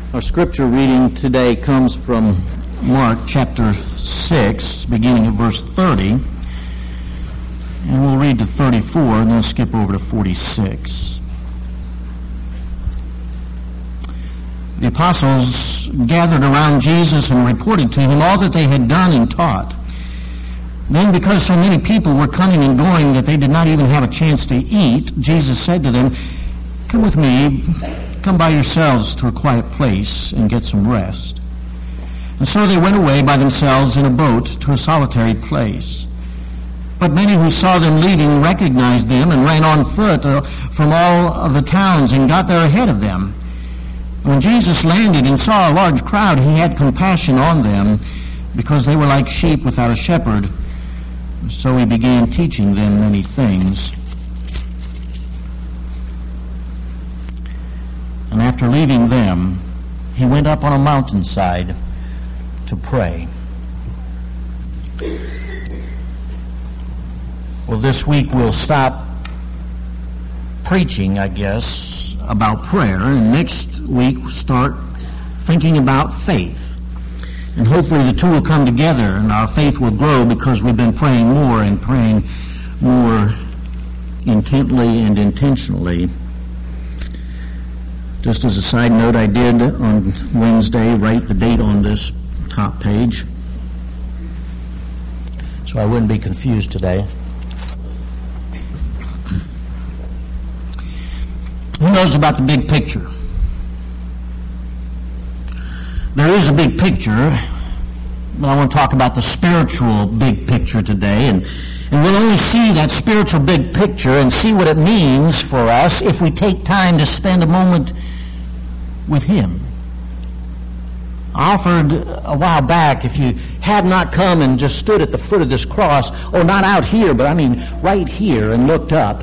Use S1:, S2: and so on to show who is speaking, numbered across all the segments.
S1: Our scripture reading today comes from Mark chapter 6, beginning at verse 30. And we'll read to 34 and then skip over to 46. The apostles gathered around Jesus and reported to him all that they had done and taught. Then, because so many people were coming and going that they did not even have a chance to eat, Jesus said to them, "Come with me, come by yourselves to a quiet place and get some rest." And so they went away by themselves in a boat to a solitary place. But many who saw them leaving recognized them and ran on foot from all of the towns and got there ahead of them. When Jesus landed and saw a large crowd, he had compassion on them because they were like sheep without a shepherd. So he began teaching them many things. And after leaving them, he went up on a mountainside to pray. Well, this week we'll stop preaching, I guess, about prayer, and next week we'll start thinking about faith. And hopefully the two will come together and our faith will grow because we've been praying more and praying more intently and intentionally. Just as a side note, I did on Wednesday write the date on this top page so I wouldn't be confused today. Who knows about the big picture? There is a big picture, but I want to talk about the spiritual big picture today, and we'll only see that spiritual big picture and see what it means for us if we take time to spend a moment with Him. I offered a while back, if you have not come and just stood at the foot of this cross, or not out here, but I mean right here, and looked up,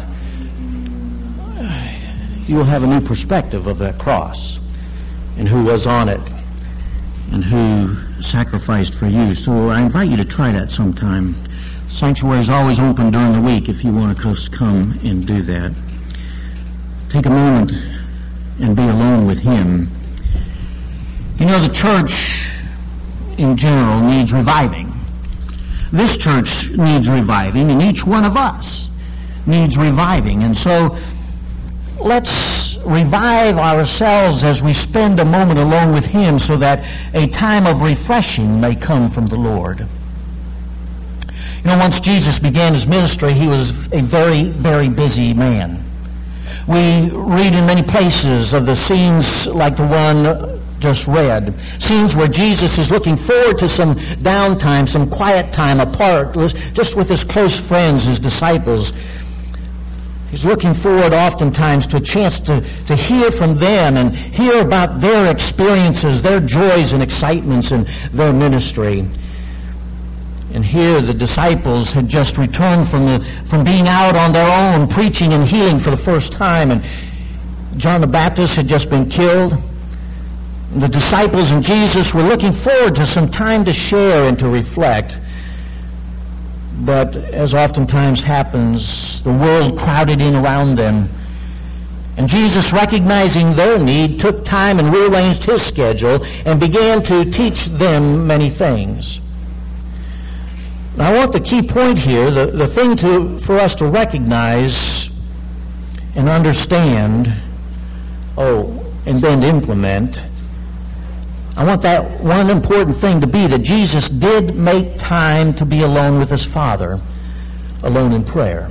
S1: you'll have a new perspective of that cross and who was on it and who sacrificed for you. So I invite you to try that sometime. The sanctuary is always open during the week if you want to come and do that. Take a moment and be alone with Him. You know, the church in general needs reviving. This church needs reviving, and each one of us needs reviving. And so let's revive ourselves as we spend a moment alone with Him so that a time of refreshing may come from the Lord. You know, once Jesus began His ministry, He was a very, very busy man. We read in many places of the scenes like the one just read. Scenes where Jesus is looking forward to some downtime, some quiet time apart, just with His close friends, His disciples. He's looking forward oftentimes to a chance to hear from them and hear about their experiences, their joys and excitements in their ministry. And here the disciples had just returned from being out on their own, preaching and healing for the first time. And John the Baptist had just been killed. And the disciples and Jesus were looking forward to some time to share and to reflect. But as oftentimes happens, the world crowded in around them. And Jesus, recognizing their need, took time and rearranged His schedule and began to teach them many things. Now, I want the key point here, the thing for us to recognize and understand, and then implement. I want that one important thing to be that Jesus did make time to be alone with His Father, alone in prayer.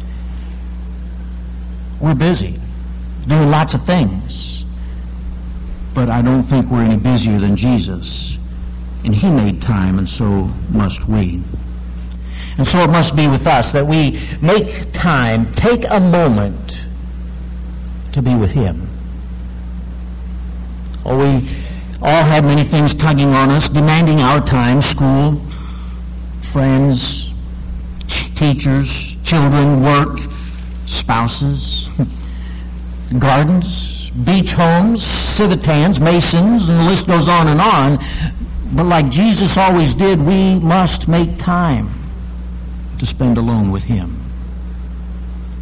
S1: We're busy, doing lots of things, but I don't think we're any busier than Jesus. And He made time, and so must we. And so it must be with us that we make time, take a moment to be with Him. We all have many things tugging on us, demanding our time: school, friends, teachers, children, work, spouses, gardens, beach homes, civitans, masons, and the list goes on and on. But like Jesus always did, we must make time to spend alone with Him.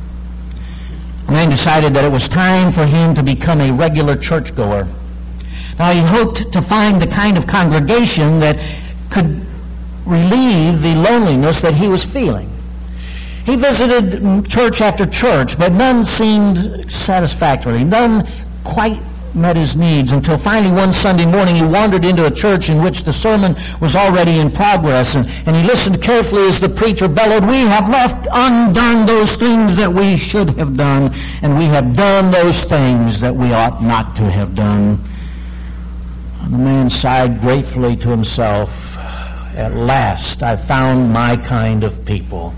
S1: A man decided that it was time for him to become a regular churchgoer. Now, he hoped to find the kind of congregation that could relieve the loneliness that he was feeling. He visited church after church, but none seemed satisfactory. None quite met his needs until finally one Sunday morning he wandered into a church in which the sermon was already in progress, and he listened carefully as the preacher bellowed, "We have left undone those things that we should have done, and we have done those things that we ought not to have done." And the man sighed gratefully to himself, "At last I found my kind of people."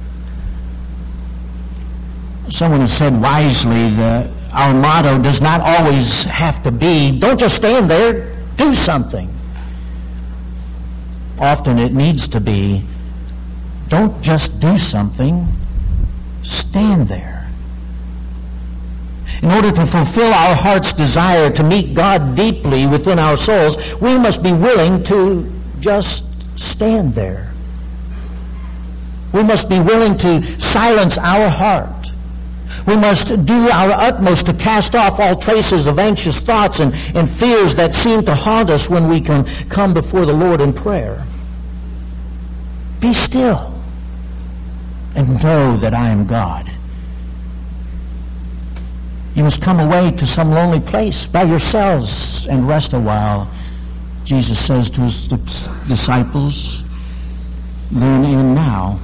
S1: Someone has said wisely that our motto does not always have to be, "Don't just stand there, do something." Often it needs to be, "Don't just do something, stand there." In order to fulfill our heart's desire to meet God deeply within our souls, we must be willing to just stand there. We must be willing to silence our heart. We must do our utmost to cast off all traces of anxious thoughts and fears that seem to haunt us when we can come before the Lord in prayer. Be still and know that I am God. You must come away to some lonely place by yourselves and rest a while, Jesus says to his disciples then and now.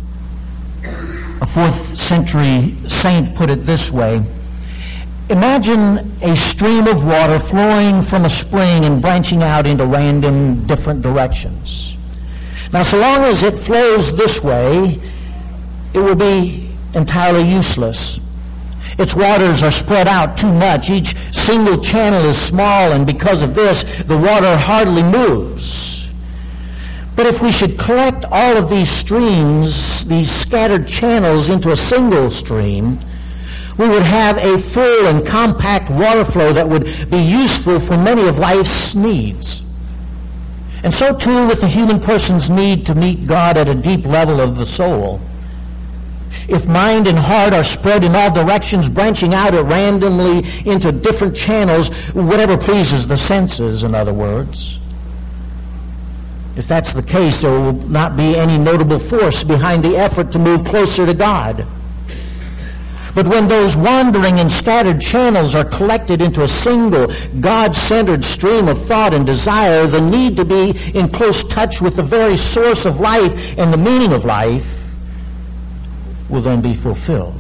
S1: A 4th century saint put it this way: imagine a stream of water flowing from a spring and branching out into random different directions. Now, so long as it flows this way, it will be entirely useless. Its waters are spread out too much. Each single channel is small, and because of this, the water hardly moves. But if we should collect all of these streams, these scattered channels, into a single stream, we would have a full and compact water flow that would be useful for many of life's needs. And so too with the human person's need to meet God at a deep level of the soul. If mind and heart are spread in all directions, branching out randomly into different channels, whatever pleases the senses, in other words, if that's the case, there will not be any notable force behind the effort to move closer to God. But when those wandering and scattered channels are collected into a single God-centered stream of thought and desire, the need to be in close touch with the very source of life and the meaning of life will then be fulfilled.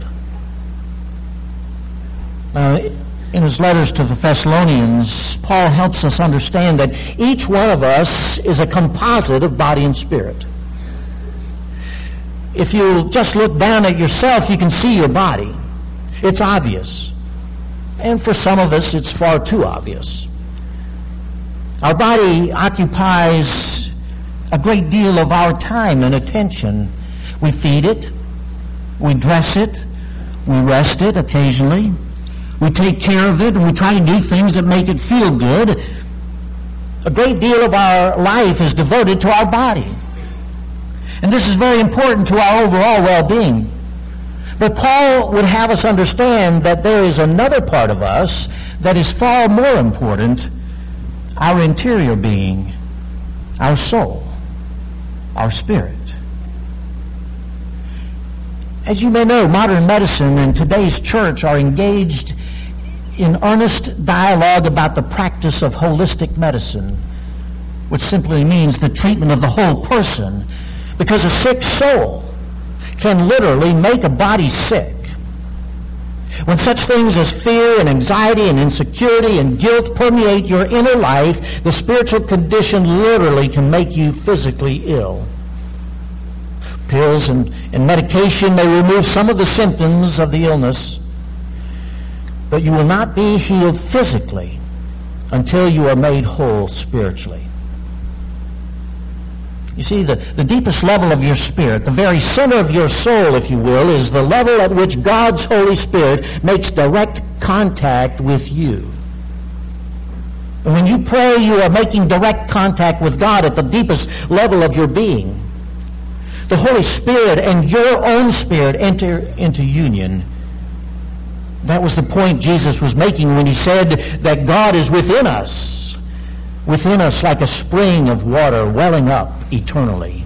S1: Now, in his letters to the Thessalonians, Paul helps us understand that each one of us is a composite of body and spirit. If you just look down at yourself, you can see your body. It's obvious. And for some of us, it's far too obvious. Our body occupies a great deal of our time and attention. We feed it, we dress it, we rest it occasionally, we take care of it, and we try to do things that make it feel good. A great deal of our life is devoted to our body. And this is very important to our overall well-being. But Paul would have us understand that there is another part of us that is far more important, our interior being, our soul, our spirit. As you may know, modern medicine and today's church are engaged in earnest dialogue about the practice of holistic medicine, which simply means the treatment of the whole person, because a sick soul can literally make a body sick. When such things as fear and anxiety and insecurity and guilt permeate your inner life, the spiritual condition literally can make you physically ill. Pills and medication may remove some of the symptoms of the illness, but you will not be healed physically until you are made whole spiritually. You see, the deepest level of your spirit, the very center of your soul, if you will, is the level at which God's Holy Spirit makes direct contact with you. And when you pray, you are making direct contact with God at the deepest level of your being. The Holy Spirit and your own spirit enter into union. That was the point Jesus was making when he said that God is within us. within us like a spring of water welling up eternally.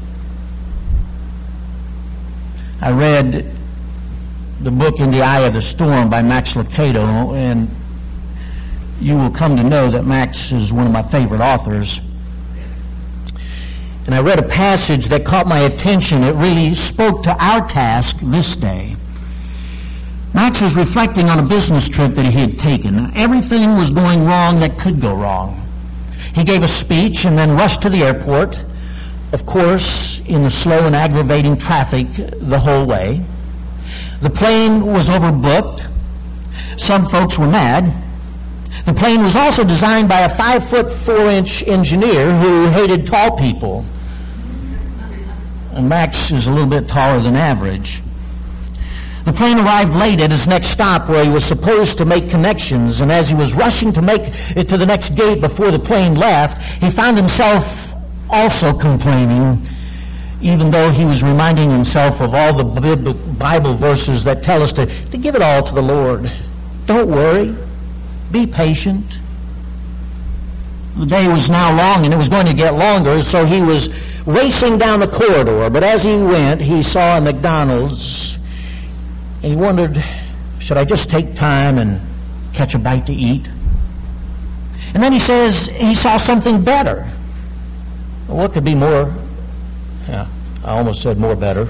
S1: I read the book In the Eye of the Storm by Max Lucado, and you will come to know that Max is one of my favorite authors. And I read a passage that caught my attention. It really spoke to our task this day. Max was reflecting on a business trip that he had taken. Everything was going wrong that could go wrong. He gave a speech and then rushed to the airport, of course, in the slow and aggravating traffic the whole way. The plane was overbooked. Some folks were mad. The plane was also designed by a 5'4" engineer who hated tall people. And Max is a little bit taller than average. The plane arrived late at his next stop where he was supposed to make connections, and as he was rushing to make it to the next gate before the plane left, he found himself also complaining, even though he was reminding himself of all the Bible verses that tell us to give it all to the Lord. Don't worry. Be patient. The day was now long, and it was going to get longer, so he was racing down the corridor. But as he went, he saw a McDonald's, and he wondered, should I just take time and catch a bite to eat? And then he says he saw something better. Well, what could be more? Yeah, I almost said more better.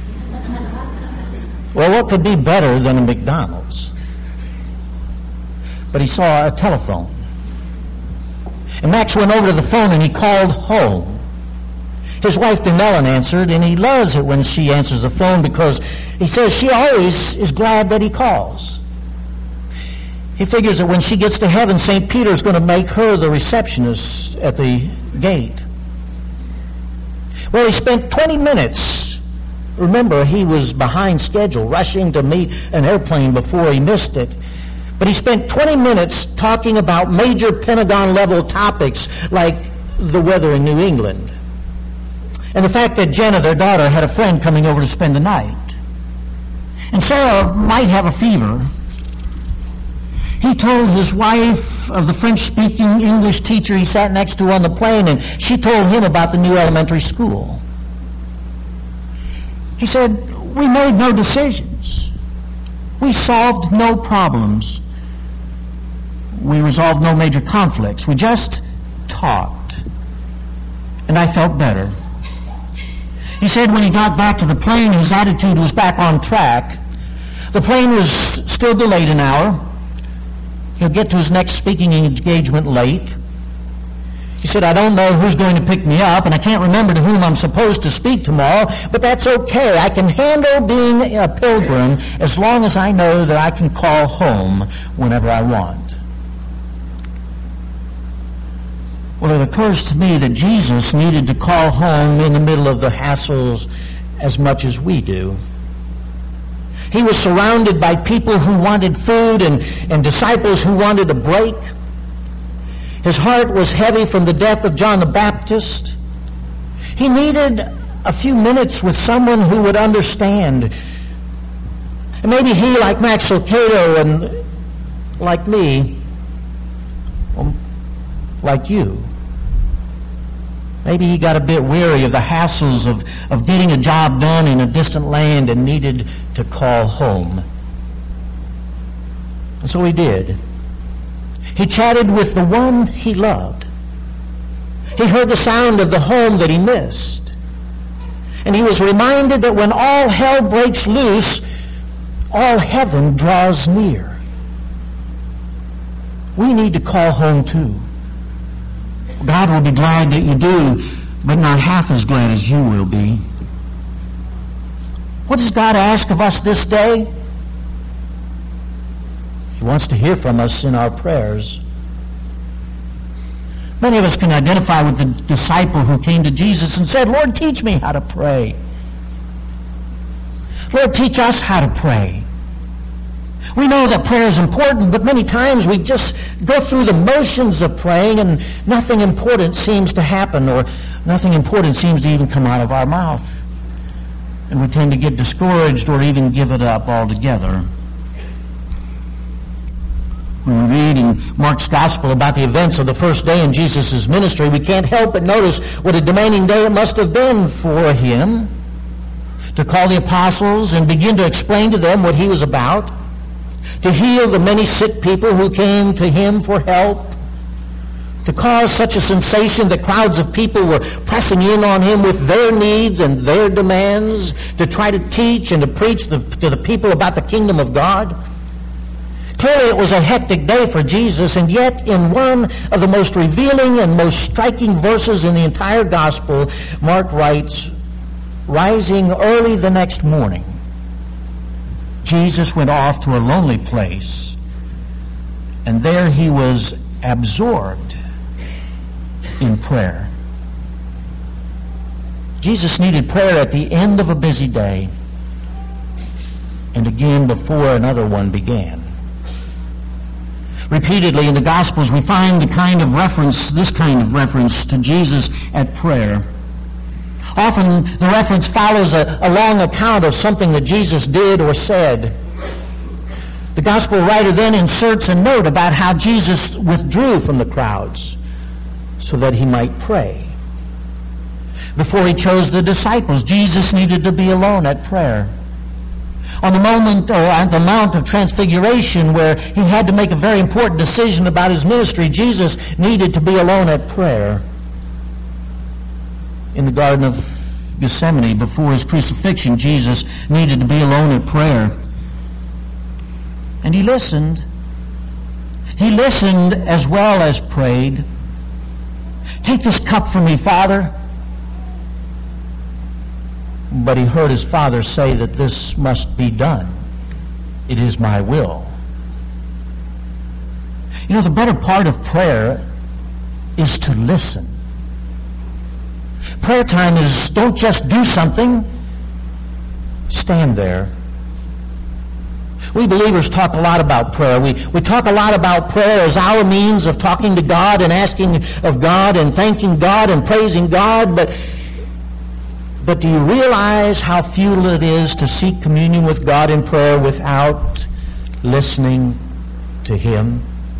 S1: Well, what could be better than a McDonald's? But he saw a telephone. And Max went over to the phone and he called home. His wife Danellen answered, and he loves it when she answers the phone because he says she always is glad that he calls. He figures that when she gets to heaven, St. Peter's going to make her the receptionist at the gate. Well, he spent 20 minutes. Remember, he was behind schedule, rushing to meet an airplane before he missed it. But he spent 20 minutes talking about major Pentagon-level topics like the weather in New England and the fact that Jenna, their daughter, had a friend coming over to spend the night. And Sarah might have a fever. He told his wife of the French-speaking English teacher he sat next to on the plane, and she told him about the new elementary school. He said, we made no decisions. We solved no problems. We resolved no major conflicts. We just talked. And I felt better. He said when he got back to the plane, his attitude was back on track. The plane was still delayed an hour. He'll get to his next speaking engagement late. He said, I don't know who's going to pick me up, and I can't remember to whom I'm supposed to speak tomorrow, but that's okay. I can handle being a pilgrim as long as I know that I can call home whenever I want. Well, it occurs to me that Jesus needed to call home in the middle of the hassles as much as we do. He was surrounded by people who wanted food and disciples who wanted a break. His heart was heavy from the death of John the Baptist. He needed a few minutes with someone who would understand. And maybe he, like Max Lucado and like me, like you, maybe he got a bit weary of the hassles of getting a job done in a distant land and needed to call home. And so he did. He chatted with the one he loved. He heard the sound of the home that he missed. And he was reminded that when all hell breaks loose, all heaven draws near. We need to call home too. God will be glad that you do, but not half as glad as you will be. What does God ask of us this day? He wants to hear from us in our prayers. Many of us can identify with the disciple who came to Jesus and said, Lord, teach me how to pray. Lord, teach us how to pray. We know that prayer is important, but many times we just go through the motions of praying and nothing important seems to happen, or nothing important seems to even come out of our mouth. And we tend to get discouraged or even give it up altogether. When we read in Mark's Gospel about the events of the first day in Jesus' ministry, we can't help but notice what a demanding day it must have been for him to call the apostles and begin to explain to them what he was about, to heal the many sick people who came to him for help, to cause such a sensation that crowds of people were pressing in on him with their needs and their demands, to try to teach and to preach to the people about the kingdom of God. Clearly it was a hectic day for Jesus, and yet in one of the most revealing and most striking verses in the entire gospel, Mark writes, "Rising early the next morning, Jesus went off to a lonely place, and there he was absorbed in prayer." Jesus needed prayer at the end of a busy day, and again before another one began. Repeatedly in the Gospels, we find this kind of reference to Jesus at prayer. Often the reference follows a long account of something that Jesus did or said. The Gospel writer then inserts a note about how Jesus withdrew from the crowds so that he might pray. Before he chose the disciples, Jesus needed to be alone at prayer. On the Mount of Transfiguration, where he had to make a very important decision about his ministry, Jesus needed to be alone at prayer. In the Garden of Gethsemane, before his crucifixion, Jesus needed to be alone at prayer. And he listened. He listened as well as prayed. "Take this cup from me, Father." But he heard his Father say that this must be done. "It is my will." You know, the better part of prayer is to listen. Prayer time is, don't just do something, stand there. We believers talk a lot about prayer. We talk a lot about prayer as our means of talking to God and asking of God and thanking God and praising God, but do you realize how futile it is to seek communion with God in prayer without listening to him?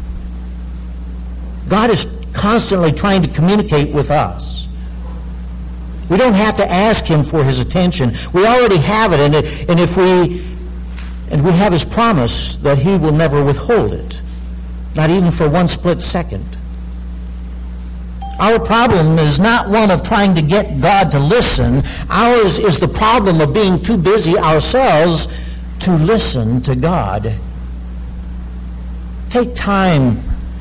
S1: God is constantly trying to communicate with us. We don't have to ask him for his attention. We already have it, and we have his promise that he will never withhold it, not even for one split second. Our problem is not one of trying to get God to listen. Ours is the problem of being too busy ourselves to listen to God. Take time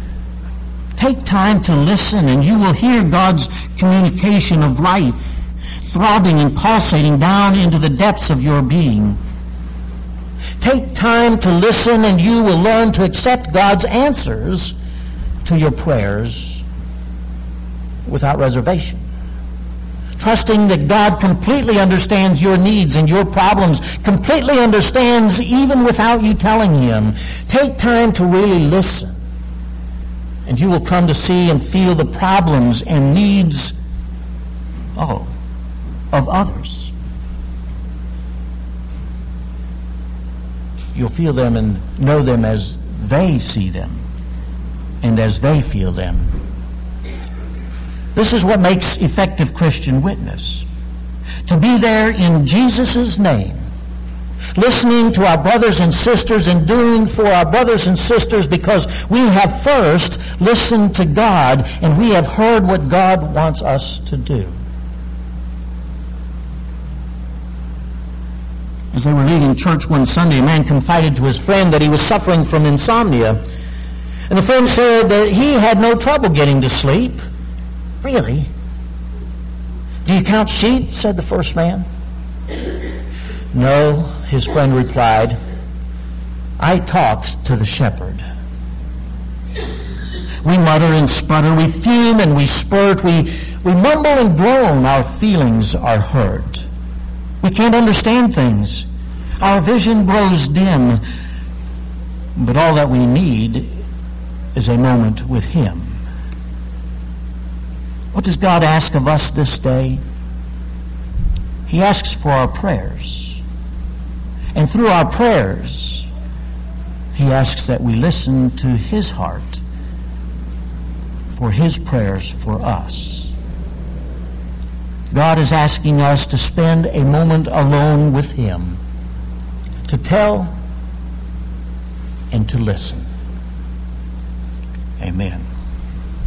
S1: to listen, and you will hear God's communication of life throbbing and pulsating down into the depths of your being. Take time to listen, and you will learn to accept God's answers to your prayers without reservation, trusting that God completely understands your needs and your problems, completely understands even without you telling him. Take time to really listen, and you will come to see and feel the problems and needs of others. You'll feel them and know them as they see them and as they feel them. This is what makes effective Christian witness. To be there in Jesus' name, listening to our brothers and sisters and doing for our brothers and sisters because we have first listened to God and we have heard what God wants us to do. As they were leaving church one Sunday, a man confided to his friend that he was suffering from insomnia. And the friend said that he had no trouble getting to sleep. "Really? Do you count sheep?" said the first man. "No," his friend replied. "I talked to the shepherd." We mutter and sputter, we fume and we spurt, we mumble and groan, our feelings are hurt. We can't understand things. Our vision grows dim. But all that we need is a moment with him. What does God ask of us this day? He asks for our prayers. And through our prayers, He asks that we listen to His heart for His prayers for us. God is asking us to spend a moment alone with Him, to tell and to listen. Amen.